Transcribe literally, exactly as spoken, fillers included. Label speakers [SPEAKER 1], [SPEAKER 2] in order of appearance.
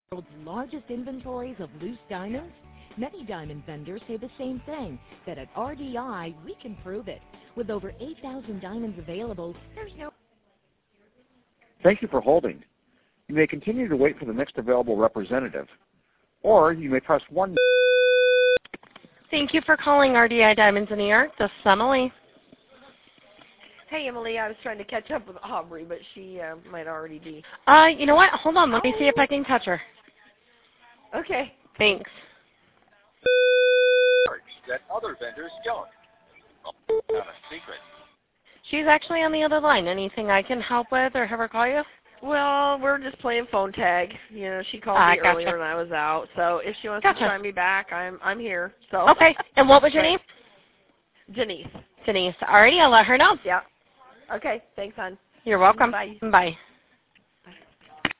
[SPEAKER 1] World's largest inventories of loose diamonds? Many diamond vendors say the same thing, that at R D I, we can prove it. With over eight thousand diamonds available, there's no...
[SPEAKER 2] Thank you for holding. You may continue to wait for the next available representative, or you may press one.
[SPEAKER 3] Thank you for calling R D I Diamonds in New York. This is Emily.
[SPEAKER 4] Hey, Emily, I was trying to catch up with Aubrey, but she uh, might already be.
[SPEAKER 3] Uh, you know what? Hold on. Let me see if I can catch her.
[SPEAKER 4] Okay.
[SPEAKER 3] Thanks.
[SPEAKER 5] That other vendors don't. Not a secret.
[SPEAKER 3] She's actually on the other line. Anything I can help with or have her call you?
[SPEAKER 4] Well, we're just playing phone tag. You know, she called
[SPEAKER 3] Ah,
[SPEAKER 4] me
[SPEAKER 3] gotcha.
[SPEAKER 4] earlier and I was out. So if she wants
[SPEAKER 3] Gotcha.
[SPEAKER 4] to try me back, I'm I'm here. So
[SPEAKER 3] Okay. And what was your name?
[SPEAKER 4] Denise.
[SPEAKER 3] Denise. Alrighty, I'll let her know.
[SPEAKER 4] Yeah. Okay. Thanks, hon.
[SPEAKER 3] You're welcome.
[SPEAKER 4] Bye.
[SPEAKER 3] Bye.